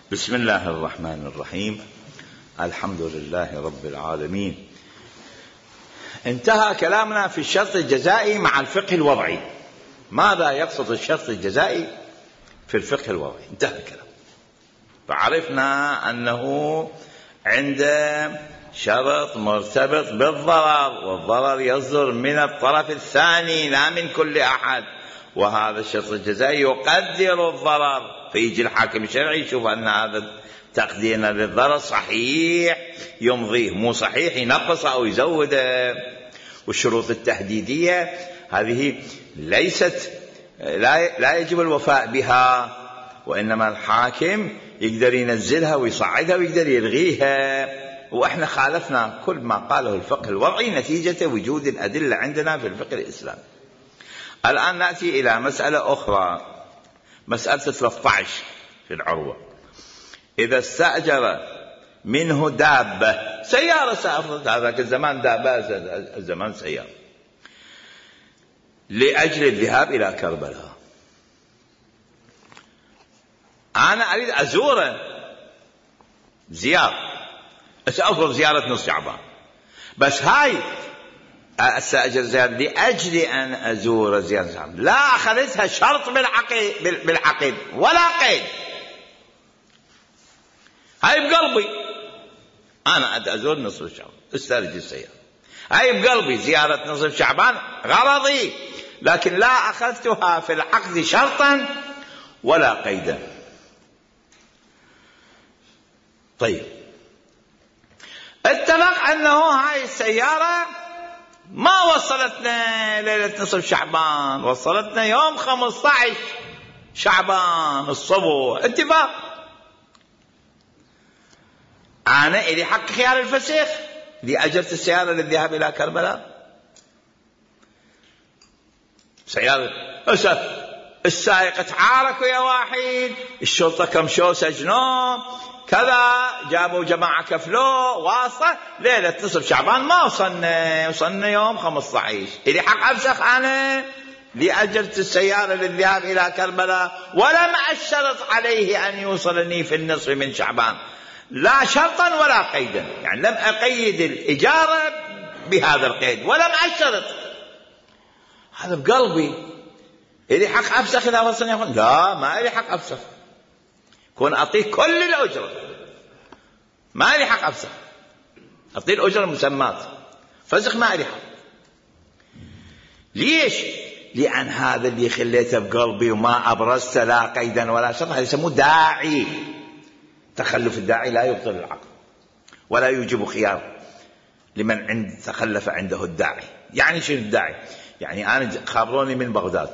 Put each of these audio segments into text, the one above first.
بسم الله الرحمن الرحيم. الحمد لله رب العالمين. انتهى كلامنا في الشرط الجزائي مع الفقه الوضعي. ماذا يقصد الشرط الجزائي في الفقه الوضعي؟ انتهى الكلام. فعرفنا أنه عند شرط مرتبط بالضرر، والضرر يصدر من الطرف الثاني لا من كل أحد، وهذا الشرط الجزائي يقدر الضرر، فيجي الحاكم الشرعي يشوف أن هذا تقديرنا للضرر صحيح يمضيه، مو صحيح ينقص أو يزوده. والشروط التهديدية هذه ليست لا يجب الوفاء بها، وإنما الحاكم يقدر ينزلها ويصعدها ويقدر يلغيها. وإحنا خالفنا كل ما قاله الفقه الوضعي نتيجة وجود الأدلة عندنا في الفقه الإسلامي. الآن نأتي إلى مسألة أخرى، مسألة 13 في العروة. إذا استأجر منه دابة، سيارة سافرت، هذاك الزمان دابة، الزمان سيارة، لأجل الذهاب إلى كربلاء. أنا أريد أزوره زيارة، سأفرض زيارة نصف شعبان، بس هاي أستأجر زيارة لأجل أن أزور زيارة شعبان، لا أخذتها شرط بالعقد ولا قيد. هاي بقلبي أنا أزور نصف شعبان، استرجي السيارة، هاي بقلبي زيارة نصف شعبان غرضي، لكن لا أخذتها في العقد شرطا ولا قيدا. طيب، اتفق أنه هاي السيارة ما وصلتنا ليلة نصف شعبان، وصلتنا يوم 15 شعبان الصبح، اتفاق. أنا إلي حق خيار الفسخ لأجرت السيارة للذهاب إلى كربلاء. سيارة السائق تعارك ويا واحد، الشرطة كمشوا سجنوه كذا، جابوا جماعة كفلوه واسطة، ليلة نصف شعبان ما وصلنا يوم 15. إلي حق أفسخ أنا لأجرت السيارة للذهاب إلى كربلاء، ولم أشترط عليه أن يوصلني في النصف من شعبان، لا شرطا ولا قيدا، يعني لم أقيد الإجارة بهذا القيد ولم أشترط. هذا بقلبي. إلي حق أفسخ إذا وصلني؟ يقول لا، ما إلي حق أفسخ، كون أعطيه كل الأجرة، ما إلي حق أفسخ، أعطيه الأجرة المسمات، فسخ ما إلي حق. ليش؟ لأن هذا اللي خليته بقلبي وما أبرزته لا قيدا ولا شرطا، هذا يسموه داعي. تخلف الداعي لا يبطل العقد ولا يوجب خيار لمن تخلف عنده الداعي. يعني شنو الداعي؟ يعني أنا خابروني من بغداد،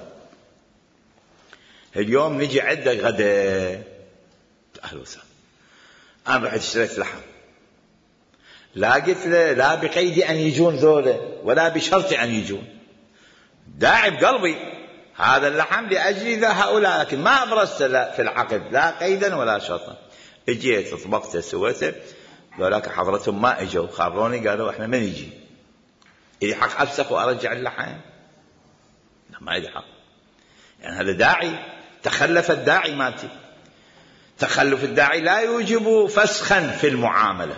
اليوم نجي عندك غدا، أهلا وسهلا، أنا رحت اشتريت لحم، لا قلت له لا بقيد أن يجون ذولا ولا بشرط أن يجون، داعي بقلبي هذا اللحم لأجل هؤلاء، لكن ما أبرزت في العقد لا قيدا ولا شرطا. اجيت طبقته سويته، ذولاك حضرتهم ما اجوا، خابروني قالوا احنا ما نجي، إلي حق أفسخ وأرجع اللحم؟ لا، ما إلي حق. يعني هذا داعي، تخلف الداعي مالتي. تخلف الداعي لا يوجب فسخا في المعاملة.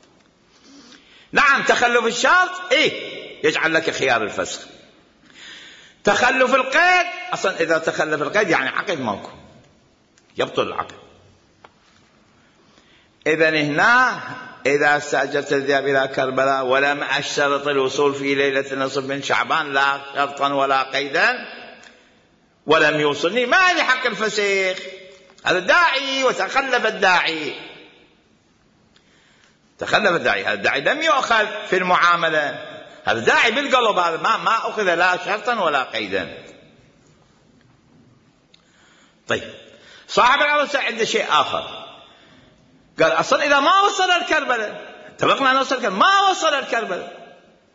نعم، تخلف الشرط يجعل لك خيار الفسخ. تخلف القيد أصلا إذا تخلف القيد يعني عقد ماكو، يبطل العقد. إذن هنا إذا استأجرت الذهاب إلى كربلاء ولم أشترط الوصول في ليلة نصف من شعبان لا شرطا ولا قيدا، ولم يوصلني، ما لي حق الفسخ. هذا داعي وتخلف الداعي، تخلف الداعي، هذا الداعي لم يؤخذ في المعاملة، هذا داعي بالقلب، هذا ما أخذ لا شرطا ولا قيدا. طيب، صاحب العروسة عنده شيء آخر، قال أصلا إذا ما وصل الكربلاء، اتفقنا أن وصل الكربلاء، ما وصل الكربلاء،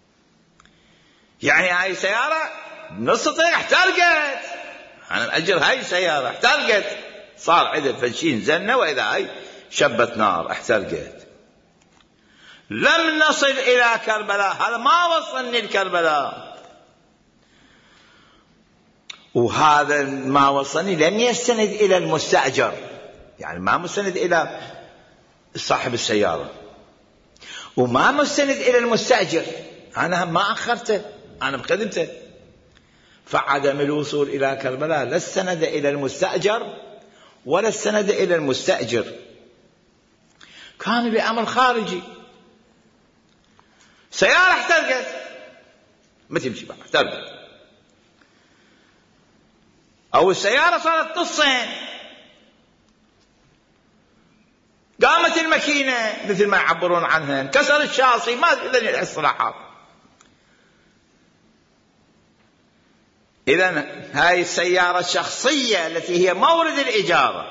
يعني هاي سيارة نص طريق احترقت، أنا مأجر هاي السيارة احترقت، صار عدد فشين زنة، وإذا هاي شبت نار احترقت، لم نصل إلى كربلاء، هذا ما وصلني الكربلاء، وهذا ما وصلني لم يستند إلى المستأجر، يعني ما مستند إلى صاحب السيارة وما مستند إلى المستأجر، أنا ما أخرته، أنا بخدمته. فعدم الوصول إلى كربلاء لا استند إلى المستأجر ولا استند إلى المستأجر، كان بأمر خارجي. سيارة احترقت ما تمشي بقى، احترقت، أو السيارة صارت نصين، قامت الماكينة مثل ما يعبرون عنها، انكسر الشاصي، ما أدري الاصطلاحات. إذن هاي السيارة الشخصية التي هي مورد الإجارة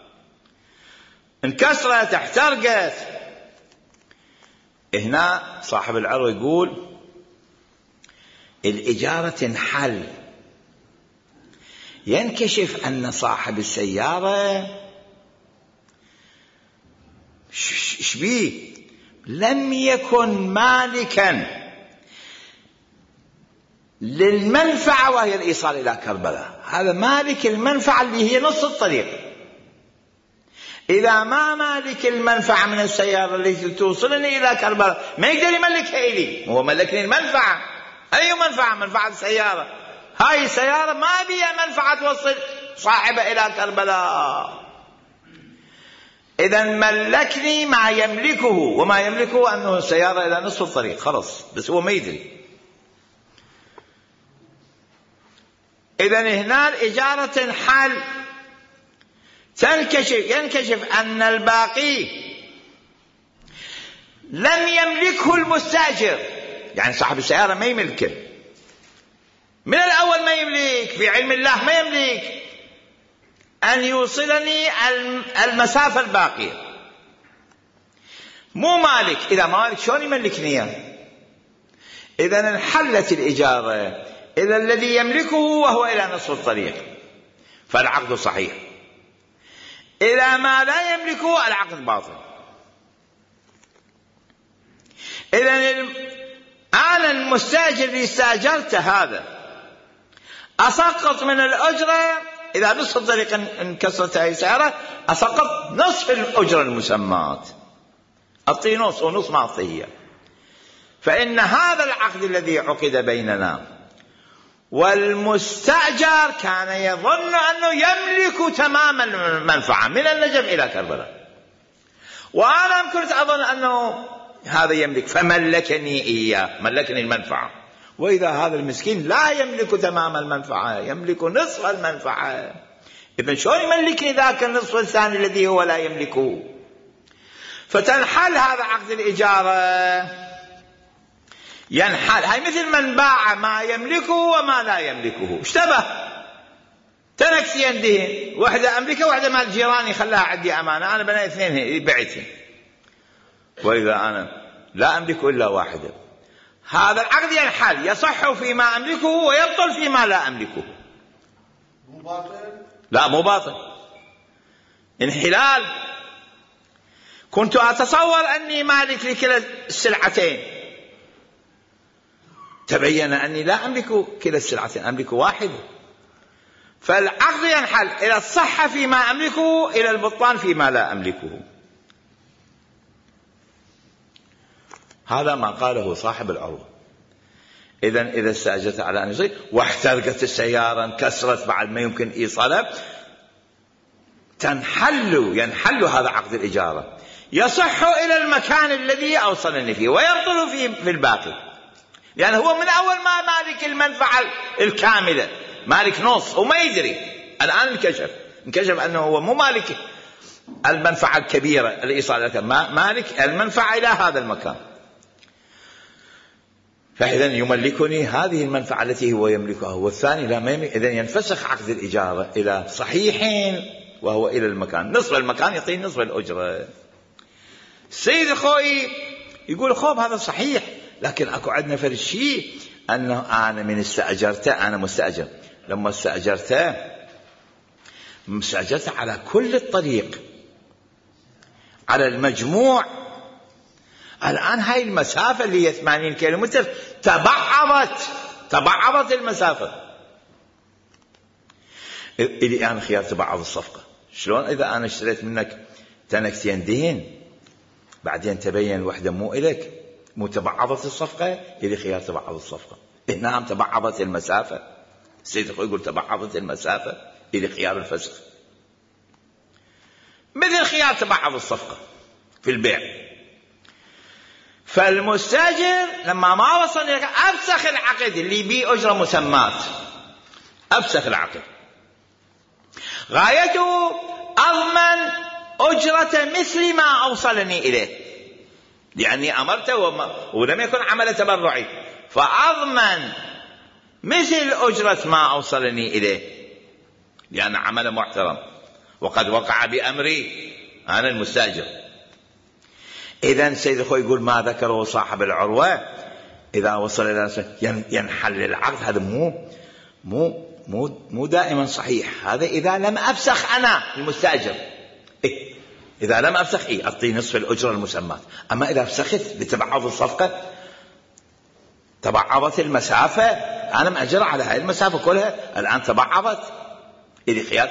انكسرت احترقت، هنا صاحب العرض يقول الإجارة تنحل، ينكشف أن صاحب السيارة شبيه لم يكن مالكا للمنفعة وهي الإيصال إلى كربلاء، هذا مالك المنفعة اللي هي نص الطريق. إذا ما مالك المنفعة من السيارة التي توصلني إلى كربلاء ما يقدر يملكها إلي، هو ملكني المنفعة. أي منفعة؟ منفعة السيارة. هاي السيارة ما بيها منفعة توصل صاحبها إلى كربلاء. إذن ملكني ما يملكه، وما يملكه أنه السيارة إلى نصف الطريق خلص، بس هو ما يدري. إذن هنا الإجارة تنحل، ينكشف أن الباقي لم يملكه المستأجر، يعني صاحب السيارة ما يملكه من الأول، ما يملك في علم الله، ما يملك أن يوصلني المسافة الباقية، مو مالك. إذا مالك شلون يملكني إياه؟ إذن انحلت الإجارة إذا الذي يملكه وهو إلى نصف الطريق فالعقد صحيح، إذا ما لا يملكه العقد باطل. إذن أنا المستأجر اللي استأجرته هذا أسقط من الأجرة، إذا نصف الطريق انكسرت هذه السيارة أسقط نصف الأجرة المسمات، أعطيه نص ونص ما أعطيه. فإن هذا العقد الذي عقد بيننا والمستأجر كان يظن أنه يملك تمام المنفعة من النجف إلى كربلاء، وأنا كنت أظن أنه هذا يملك فملكني إياه، ملكني المنفعة. وإذا هذا المسكين لا يملك تمام المنفعة، يملك نصف المنفعة، إذن شلون يملكني ذاك النصف الثاني الذي هو لا يملكه؟ فتنحل هذا عقد الإجارة، ينحل. هاي مثل من باع ما يملكه وما لا يملكه، اشتبه تنكسين دين، واحدة أملكه واحدة مال جيراني خلاها عندي أمانة، أنا بني اثنين بعتهم، وإذا أنا لا أملك إلا واحدة، هذا العقد ينحل، يصح فيما أملكه ويبطل فيما لا أملكه. مو باطل؟ لا مو باطل، انحلال. كنت أتصور أني مالك لكلا السلعتين، تبين أني لا أملك كلا السلعتين، أملك واحدة، فالعقد ينحل إلى الصحة فيما أملكه إلى البطلان فيما لا أملكه. هذا ما قاله صاحب العروض. إذا استأجرت على أن يصير واحترقت السيارة انكسرت بعد ما يمكن إيصالها، ينحل هذا عقد الإجارة، يصح إلى المكان الذي أوصلني فيه ويبطل في الباقي، لأن هو من أول ما مالك المنفعة الكاملة، مالك نص وما يدري. الآن انكشف أنه هو مو مالك المنفعة الكبيرة الإيصال، مالك المنفعة إلى هذا المكان، فإذا يملكني هذه المنفعة التي هو يملكها، والثاني لا ما يملك. إذن ينفسخ عقد الإجارة إلى صحيحين وهو إلى المكان، نصف المكان يعطي نصف الأجرة. السيد الخوئي يقول خوب هذا صحيح، لكن أكو عندنا فرق شيء، أنه أنا من استأجرته، أنا مستأجر، لما استأجرته على كل الطريق، على المجموع. الآن هاي المسافة اللي هي 80 كيلومتر تبعضت المسافة. إلي أنا خيار تبعض الصفقة، شلون إذا أنا اشتريت منك تنكتين دهن بعدين تبين وحدة مو إلك، مو تبعضت الصفقة، إلي خيار تبعض الصفقة. نعم تبعضت المسافة، السيد يقول تبعضت المسافة، إلي خيار الفسخ. مثل خيار تبعض الصفقة في البيع. فالمستاجر لما ما وصل إليك أفسخ العقد اللي بيه أجرة مسمات، أفسخ العقد، غايته أضمن أجرة مثل ما أوصلني إليه، لأني أمرته ولم يكن عمل تبرعي، فأضمن مثل أجرة ما أوصلني إليه لأن عمل محترم وقد وقع بأمري أنا المستاجر. إذن سيد أخوي يقول ما ذكره صاحب العروة إذا وصل إلى ينحل العقد، هذا مو دائما صحيح. هذا إذا لم أفسخ أنا المستاجر، إذا لم أفسخ أعطي نصف الأجرة المسمات. أما إذا فسخت بتبعض الصفقة، تبعضت المسافة، أنا مأجر على هذه المسافة كلها، الآن تبعضت، إذا خيار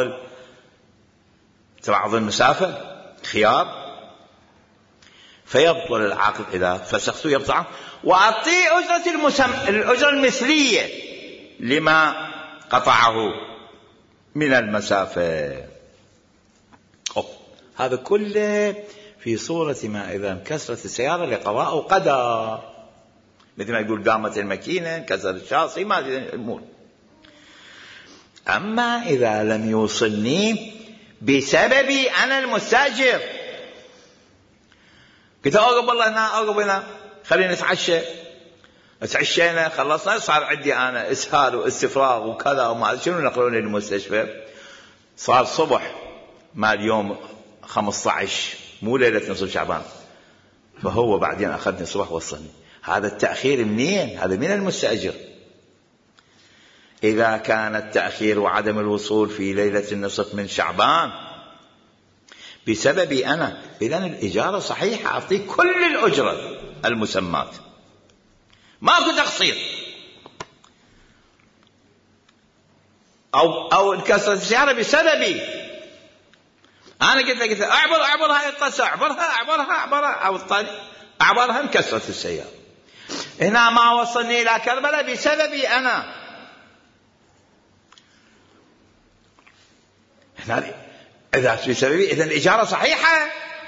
تبعض المسافة خيار، فيبطل العقد إذا فسخت يبطل، وأعطي الأجرة المثلية لما قطعه من المسافة. هذا كله في صورة ما إذا انكسرت السيارة لقضاء قدر، مثل ما يقول قامت الماكينة، انكسر الشاصي، ما أدري الأمور. أما إذا لم يوصلني بسببي أنا المستاجر، قلت أوقف والله هنا، أوقف هنا، خلينا نتعشى، اتعشينا خلصنا، صار عندي أنا إسهال واستفراغ وكذا وما شنو، نقلوني للمستشفى، صار صبح مال يوم 15 مو ليلة نصف شعبان، فهو بعدين أخذني صبح وصلني. هذا التأخير منين؟ هذا من المستأجر. إذا كان التأخير وعدم الوصول في ليلة النصف من شعبان بسببي أنا، إذن الإجارة صحيحة، أعطيك كل الأجرة المسمات، ماكو تقصير. أو انكسرت السيارة بسببي أنا، قلت أعبر هاي القصة، أعبرها انكسرت السيارة. هنا ما وصلني إلى كربلاء بسببي أنا، هنا إذا بسببي إذن الإجارة صحيحة،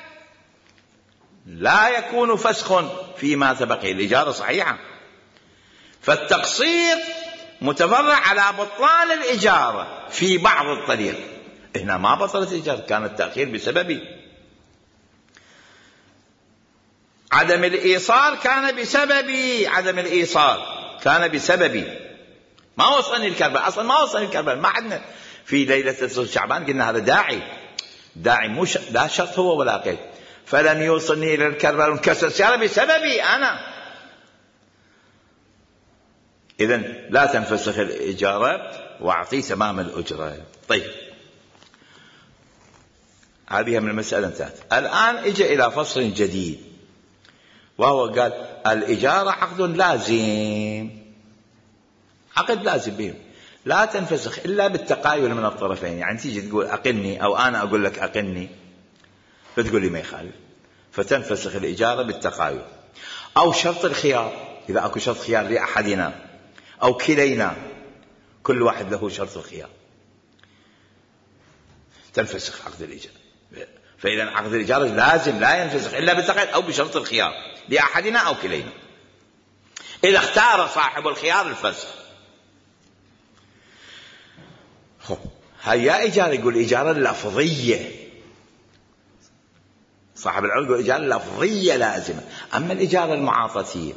لا يكون فسخ فيما تبقي، الإجارة صحيحة. فالتقصير متفرع على بطلان الإجارة في بعض الطريق. هنا ما بطلت الإجارة، كان التأخير بسببي. عدم الإيصال كان بسببي، عدم الإيصال كان بسببي، ما وصلني الكربلاء، أصلا ما وصلني الكربلاء، ما عندنا في ليلة نصف شعبان قلنا هذا داعي مش لا شرط هو ولا قيد. فلم يوصلني إلى الكربلاء وانكسر السيارة بسببي أنا، إذن لا تنفسخ الإجارة وأعطي تمام الأجرة. طيب هذه من المسألة انتهت. الآن إجا إلى فصل جديد، وهو قال الإجارة عقد لازم، عقد لازم به، لا تنفسخ إلا بالتقايل من الطرفين. يعني تيجي تقول أقلني، أو أنا أقول لك أقلني، فتقول لي ما يخالف، فتنفسخ الإجارة بالتقايل. أو شرط الخيار، إذا أكو شرط خيار لأحدنا أو كلينا، كل واحد له شرط الخيار، تنفسخ عقد الإجارة. فإذا عقد الإجارة لازم لا ينفسخ إلا بالتقايل أو بشرط الخيار لأحدنا أو كلينا، إذا اختار صاحب الخيار الفسخ. هيا إجارة، يقول إجارة لفظية، صاحب العقد يقول إجارة لفظية لازمة. أما الإجارة المعاطاتية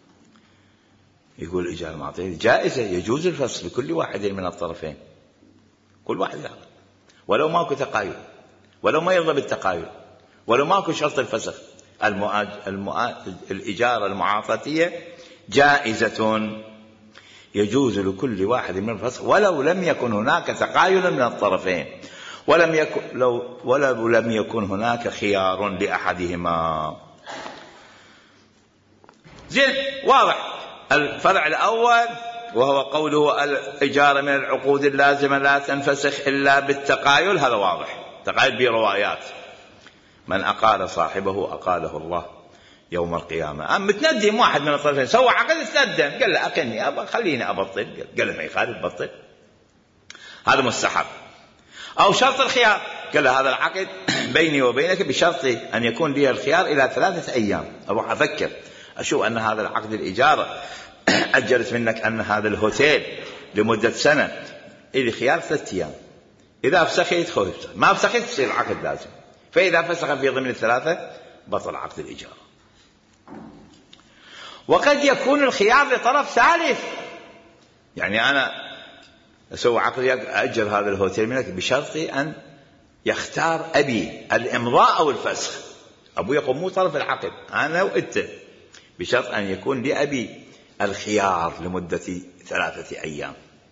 يقول الإجارة المعاطاتية جائزة، يجوز الفسخ لكل واحد من الطرفين، كل واحد له، ولو ماكو تقايل، ولو ما يرضى بالتقايل، ولو ماكو شرط الفسخ. الإجارة المعاطاتية جائزة، يجوز لكل واحد من الفسخ ولو لم يكن هناك تقايل من الطرفين، ولو لم يكن هناك خيار لأحدهما. زين، واضح. الفرع الأول وهو قوله الإجارة من العقود اللازمة لا تنفسخ إلا بالتقايل، هذا واضح، تقايل بروايات، من أقال صاحبه أقاله الله يوم القيامة. متندم واحد من الطرفين سوى عقد تندم، قال له أقلني خليني أبطل، قال له ما يخالف بطل، هذا مستحب. أو شرط الخيار، قال له هذا العقد بيني وبينك بشرط أن يكون لي الخيار إلى 3 أيام، أروح أفكر أشوف أن هذا العقد الإجارة أجلت منك أن هذا الهوتيل لمدة سنة إلي خيار 3 أيام، إذا فسخت خوف، ما فسخت تصير العقد لازم، فإذا فسخ في ضمن 3 بطل عقد الإجارة. وقد يكون الخيار لطرف ثالث، يعني أنا أسوي عقد أجر هذا الهوتيل منك بشرط أن يختار أبي الإمضاء أو الفسخ، أبو يقوم مو طرف العقد، أنا وإنت، بشرط أن يكون لأبي الخيار لمدة 3 أيام.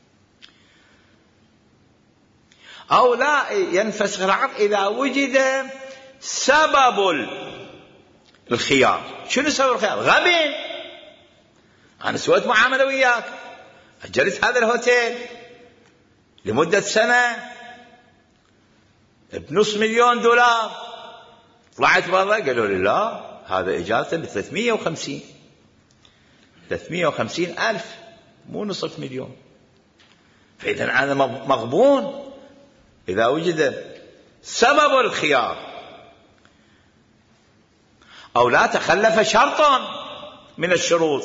أو لا ينفسخ العقد إذا وجد سبب الخيار. شنو سبب الخيار؟ غبن، أنا سويت معاملة وياك، أجرت هذا الهوتيل لمدة سنة $500,000، طلعت برا قالوا لي لا هذا إجارته ب350,000 مو نصف مليون، فإذا أنا مغبون إذا وجد سبب الخيار. أو لا تخلف شرط من الشروط،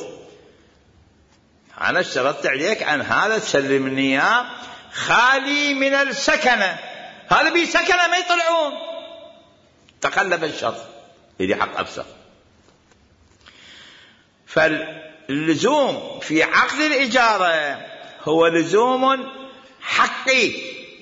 أنا اشترطت عليك عن هذا تسلمني خالي من السكنة، هذا بي سكنة ما يطلعون، تخلف الشرط إذا حق أفسخ. فاللزوم في عقد الإجارة هو لزوم حقي،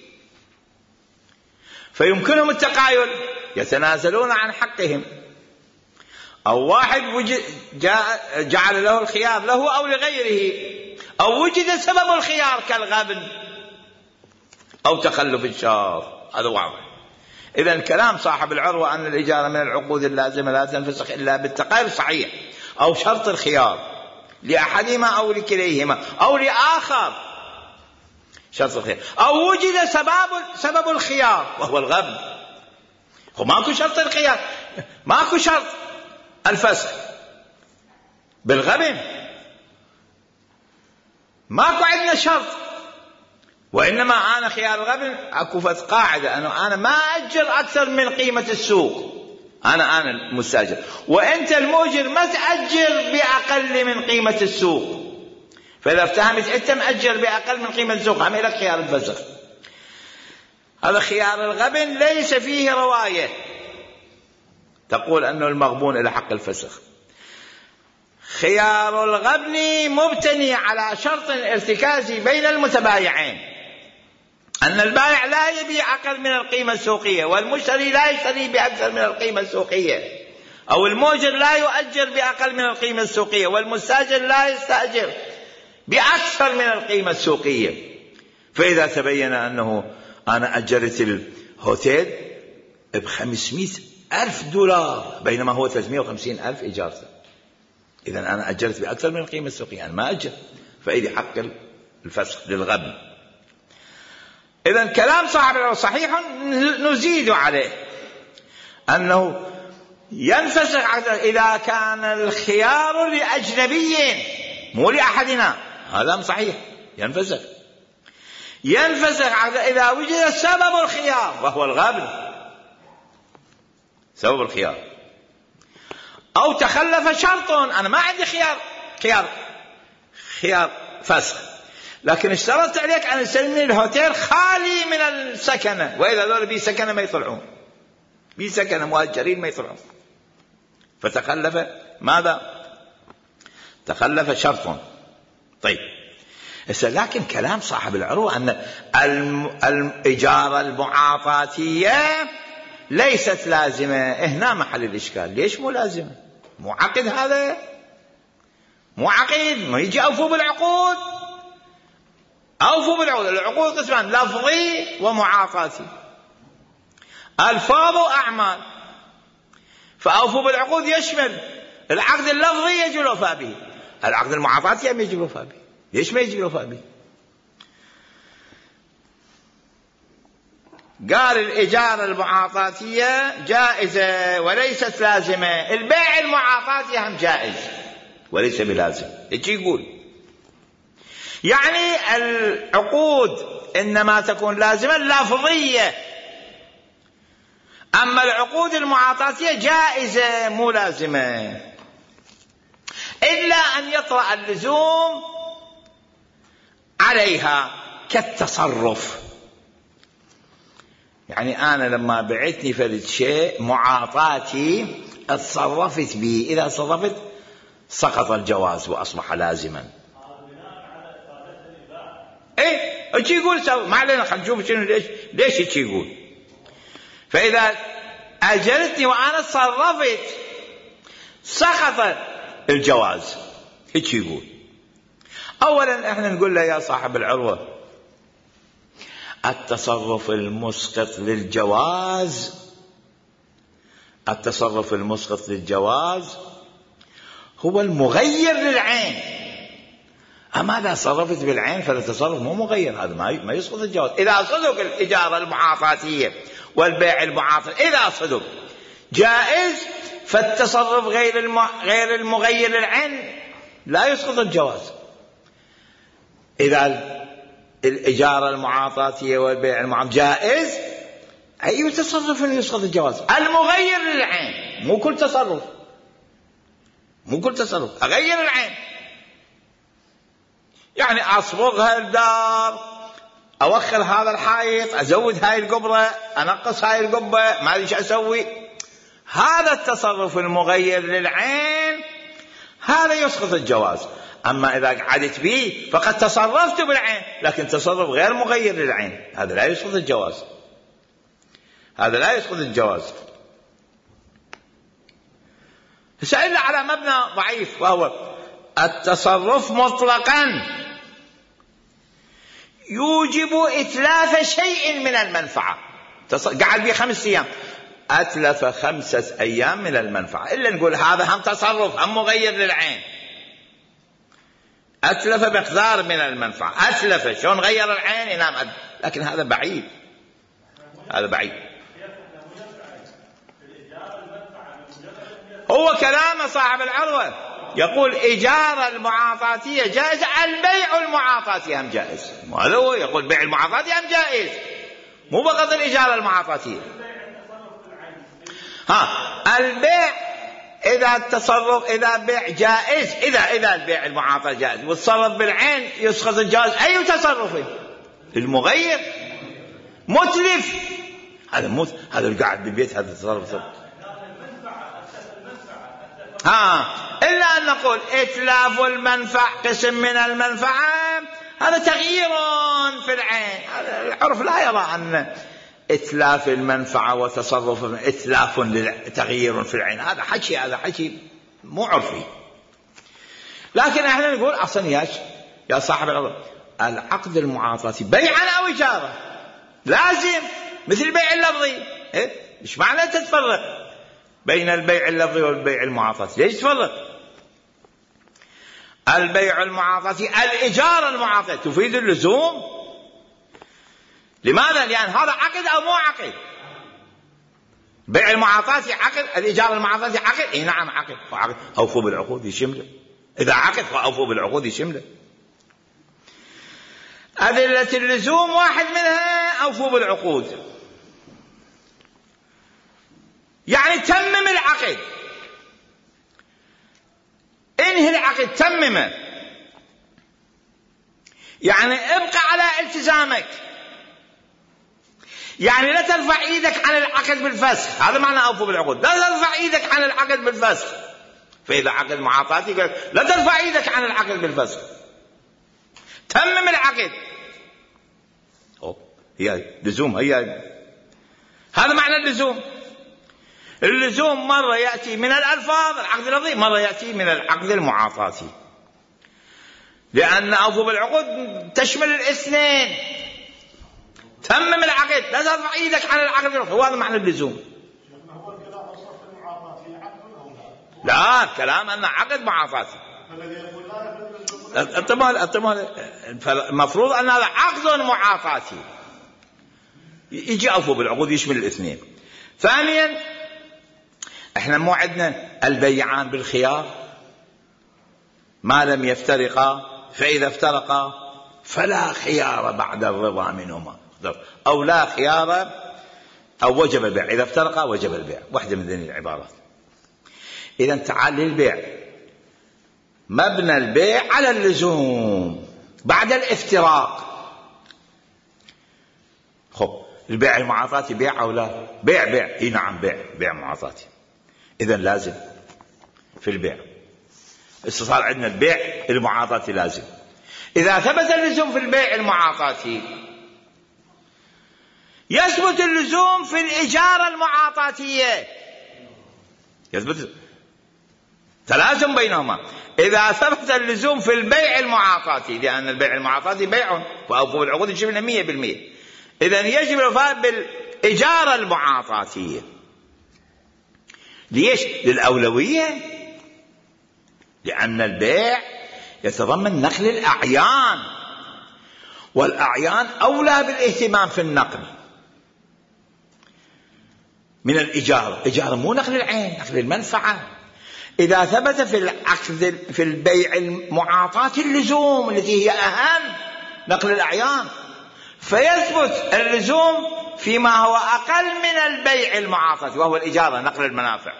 فيمكنهم التقايل، يتنازلون عن حقهم. أو واحد جعل له الخيار له أو لغيره، أو وجد سبب الخيار كالغبن أو تخلف الشرط، هذا واضح. إذن كلام صاحب العروة أن الإجارة من العقود اللازمة لا تنفسخ إلا بالتقايل صحيح، أو شرط الخيار لأحدهما أو لكليهما أو لآخر شرط الخيار، أو وجد سبب الخيار وهو الغبن. وماكو شرط الخيار، ماكو شرط الفسخ بالغبن، ماكو عندنا شرط، وإنما أنا خيار الغبن أكو قاعدة أنه أنا ما أجر أكثر من قيمة السوق، أنا المستأجر، وأنت المؤجر ما تأجر بأقل من قيمة السوق، فإذا افتهمت أنت مأجر بأقل من قيمة السوق هم لك خيار الفسخ. هذا خيار الغبن ليس فيه رواية تقول أنه المغبون إلى حق الفسخ. خيار الغبن مبتني على شرط ارتكازي بين المتبايعين، أن البائع لا يبيع أقل من القيمة السوقية، والمشتري لا يشتري بأكثر من القيمة السوقية، أو المؤجر لا يؤجر بأقل من القيمة السوقية، والمستأجر لا يستأجر بأكثر من القيمة السوقية. فإذا تبين أنه أنا أجرت الهوتيل $500,000 بينما هو $350,000 إجارته، إذن أنا أجرت بأكثر من القيمة السوقية، أنا ما أجر، فإذا حق الفسخ للغبن. إذن كلام صاحب العروة صحيح، نزيد عليه أنه ينفسخ إذا كان الخيار لأجنبيين مو لأحدنا، هذا صحيح ينفسخ إذا وجد سبب الخيار وهو الغبن، سبب الخيار. أو تخلف شرط، أنا ما عندي خيار فسخ، لكن اشترطت عليك أن تسلمني الهوتيل خالي من السكنة، وإذا ذول بي سكنة ما يطلعون، بي سكنة مؤجرين ما يطلعون، فتخلف ماذا؟ تخلف شرط. طيب لكن كلام صاحب العروة أن الإجارة المعاطاتية ليست لازمة، هنا محل الإشكال. ليش مو لازمة؟ مو عقد، هذا مو عقد، ما يجي أوفوا بالعقود. العقود قسمان، لفظي ومعاطاتي، ألفاظ وأعمال، فأوفوا بالعقود يشمل العقد اللفظي يجب الوفاء به، العقد المعاطاتي يجب الوفاء به. ليش ما يجب الوفاء به؟ قال الإجارة المعاطاتية جائزة وليست لازمة، البيع المعاطاتي هم جائز وليس بلازم. ايش يقول؟ يعني العقود إنما تكون لازمة لفظية، أما العقود المعاطاتية جائزة مو لازمة، إلا أن يطرأ اللزوم عليها كالتصرف. يعني أنا لما بعتني فرد شيء معاطاتي اتصرفت به، إذا تصرفت سقط الجواز وأصبح لازما. إيه ايش يقول؟ ما علينا، خلينا نشوف شنو ليش ايش يقول. فإذا أجلتني وأنا تصرفت سقط الجواز. ايش يقول؟ أولا احنا نقول له يا صاحب العروة، التصرف المسقط للجواز، التصرف المسقط للجواز هو المغير للعين. أما إذا صرفت بالعين فالتصرف مو مغير، هذا ما يسقط الجواز. إذا صدق الإجارة المعاطاتية والبيع المعاطي إذا صدق جائز، فالتصرف غير المغير للعين لا يسقط الجواز. إذا الإجارة المعاطاتية والبيع المعاطي جائز، أي تصرف يسقط الجواز؟ المغير للعين، مو كل تصرف، مو كل تصرف أغير العين. يعني أصبغ هالدار، أوخر هذا الحائط، أزود هاي القبرة، أنقص هاي القبة، ما أدري شو أسوي، هذا التصرف المغير للعين هذا يسقط الجواز. أما إذا قعدت به فقد تصرفت بالعين، لكن تصرف غير مغير للعين، هذا لا يسقط الجواز، هذا لا يسقط الجواز. سألنا على مبنى ضعيف، وهو التصرف مطلقا يوجب إتلاف شيء من المنفعة. قعد به 5 أيام، أتلف 5 أيام من المنفعة، إلا نقول هذا هم تصرف هم مغير للعين، أتلف بمقدار من المنفعة. أتلف شلون غير العين؟ ينام، لكن هذا بعيد، هذا بعيد. هو كلام صاحب العروة يقول إجارة المعاطاتية جائزة، البيع المعاطاتي هم جائز. هذا هو يقول بيع المعاطاتي هم جائز، مو فقط الإجارة المعاطاتية. البيع إذا التصرف إذا بيع جائز، إذا البيع المعاطى جائز والتصرف بالعين يسقط الجواز. أي تصرف؟ المغير متلف، هذا اللي قاعد بالبيت، هذا التصرف. إلا أن نقول إتلاف المنفع قسم من المنفعة، هذا تغيير في العين. العرف لا يرى أن إتلاف المنفعة وتصرف إتلاف تغيير في العين، هذا حكي مو عرفي. لكن احنا نقول أصلا يا صاحب العقد، العقد المعاطاتي بيعا أو إجارة لازم، مثل البيع اللفظي. مش معنى تتفرق بين البيع اللفظي والبيع المعاطاتي؟ ليش تفرق؟ البيع المعاطاتي الإجارة المعاطاتية تفيد اللزوم. لماذا؟ لأن هذا عقد أو مو عقد. بيع المعاطاتي عقد، الإجارة المعاطاتي عقد. نعم عقد. أوفوا بالعقود يشمله، إذا عقد فأوفوا بالعقود يشمله. أدلة اللزوم واحد منها أوفوا بالعقود، يعني تمم العقد، انهي العقد، تممه، يعني ابقى على التزامك، يعني لا ترفع ايدك عن العقد بالفسخ. هذا معنى اوفوا بالعقود، لا ترفع ايدك عن العقد بالفسخ. فاذا عقد معاطاتي لا ترفع ايدك عن العقد بالفسخ، تمم العقد. هي لزوم، هذا معنى اللزوم. اللزوم مرة يأتي من الألفاظ العقد اللفظي، مرة يأتي من العقد المعاطاتي، لأن أوفوا بالعقود تشمل الاثنين. تمم العقد، لا ترفع ايدك عن العقد اللفظي، وهذا معنى اللزوم. هو الكلام الصف المعاطاتي عقد أو لا، كلام أن عقد معاطاتي. الذي يقول لا يفيد اللزوم فالمفروض أن هذا عقد معاطاتي يجي أوفوا بالعقود يشمل الاثنين. ثانيا احنا مو عندنا البيعان بالخيار ما لم يفترقا، فإذا افترقا فلا خيار بعد الرضا منهما، أو لا خيار أو وجب البيع، إذا افترقا وجب البيع، واحدة من ذي العبارات. إذا تعال للبيع، مبنى البيع على اللزوم بعد الافتراق. خب البيع المعاطاتي بيع أو لا؟ بيع. إيه نعم بيع معاطاتي، إذا لازم في البيع. صار عندنا البيع المعاطاتي لازم. إذا ثبت اللزوم في البيع المعاطاتي يثبت اللزوم في الإجارة المعاطاتية، يثبت تلازم بينهما. إذا ثبت اللزوم في البيع المعاطاتي، لأن البيع المعاطاتي بيع وأوفوا بالعقود يجب 100%، إذن يجب الوفاء بالإجارة المعاطاتية. ليش؟ للأولوية، لأن البيع يتضمن نقل الأعيان، والأعيان أولى بالاهتمام في النقل من الإجارة. إجارة مو نقل العين، نقل المنفعة. إذا ثبت في البيع المعاطاتي اللزوم التي هي أهم، نقل الأعيان، فيثبت اللزوم فيما هو أقل من البيع المعاطاتي وهو الإجارة، نقل المنافع.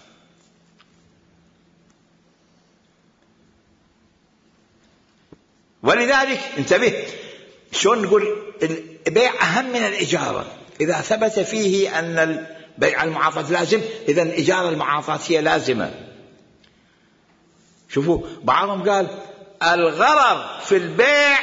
ولذلك انتبه شلون نقول البيع أهم من الإجارة. إذا ثبت فيه أن البيع المعاطاتي لازم، إذن الإجارة المعاطاتية لازمة. شوفوا بعضهم قال الغرر في البيع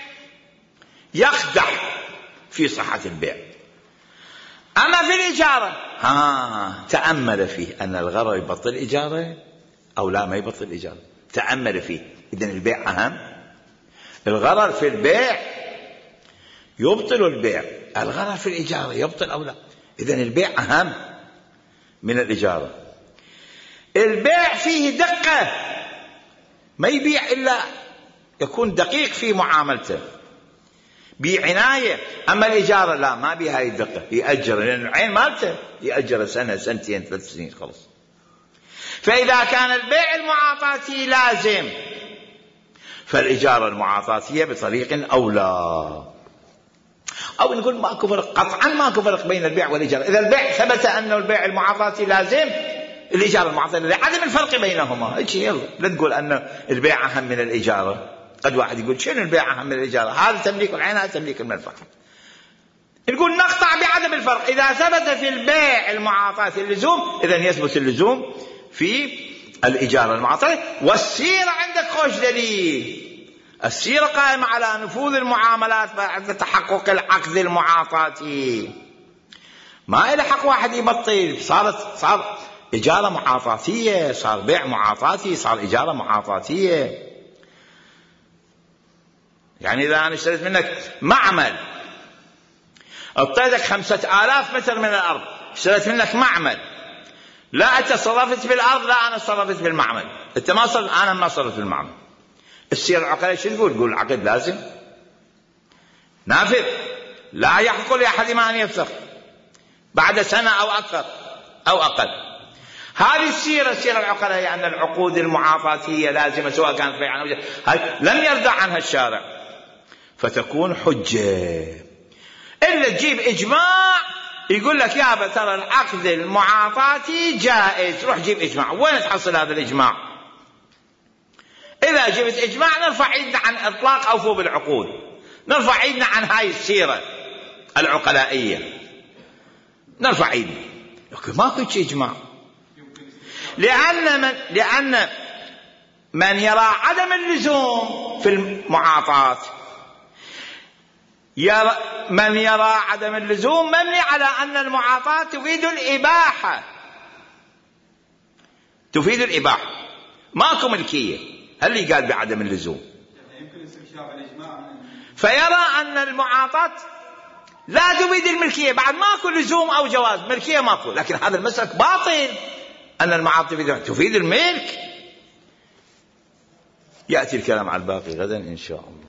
يقدح في صحة البيع، أما في الإجارة تأمل فيه أن الغرر يبطل إجارة أو لا ما يبطل إجارة، تأمل فيه. إذن البيع أهم. الغرر في البيع يبطل البيع، الغرر في الإجارة يبطل أو لا. إذن البيع أهم من الإجارة. البيع فيه دقة، ما يبيع إلا يكون دقيق في معاملته بعناية. أما الإجارة لا، ما بها هاي الدقة، يأجر لأن العين مالته يأجر سنة سنتين 3 سنين خلص. فإذا كان البيع المعاطاتي لازم فالإجارة المعاطاتية بطريق أولى. أو نقول ماكو فرق، قطعا ماكو فرق بين البيع والإجارة. إذا البيع ثبت أنه البيع المعاطاتي لازم، الإجارة المعاطاتية لعدم الفرق بينهما. يلا لا تقول أن البيع أهم من الإجارة. قد واحد يقول شنو البيع أهم من الإجارة؟ هذا تمليك العين، هذا تمليك المنفعة. نقول نقطع بعدم الفرق. إذا ثبت في البيع المعاطاتي اللزوم، إذن يثبت اللزوم في الإجارة المعاطاتية. والسيرة عندك خوش دليل، السيرة قائمة على نفوذ المعاملات بعد تحقق العقد المعاطاتي. ما إلى حق واحد يبطل. صار إجارة معاطاتية، صار بيع معاطاتي، صار إجارة معاطاتية. يعني إذا أنا اشتريت منك معمل، اعطيتك 5000 متر من الأرض، اشتريت منك معمل، لا أنت صرفت في الأرض، لا أنا صرفت في المعمل، أنت ما صرفت، أنا ما صرفت في المعمل. السيرة العقلية شو تقول؟ تقول العقد لازم نافذ، لا يحق لأحد أن يفسخ بعد سنة أو أكثر أو أقل. هذه السيرة العقلية، أن العقود المعاطاتية لازمة سواء كانت بيعا أو إجارة، لم يرضى عنها الشارع، فتكون حجة. إلا تجيب إجماع يقول لك يا ترى العقد المعاطاتي جائز، روح جيب إجماع. وين تحصل هذا الإجماع؟ إذا جبت إجماع نرفع ايدنا عن إطلاق أوفوا بالعقود، نرفع ايدنا عن هاي السيرة العقلائية، نرفع ايدنا. لكن ماكو إجماع، لأن من يرى عدم اللزوم في المعاطاة، من يرى عدم اللزوم مبني على أن المعاطاة تفيد الإباحة، تفيد الإباحة، ماكو ملكية. هل اللي قال بعدم اللزوم؟ فيرى أن المعاطاة لا تفيد الملكية، بعد ماكو لزوم أو جواز، ملكية ماكو. لكن هذا المسلك باطل، أن المعاطاة تفيد الملك. يأتي الكلام على الباقي غدا إن شاء الله.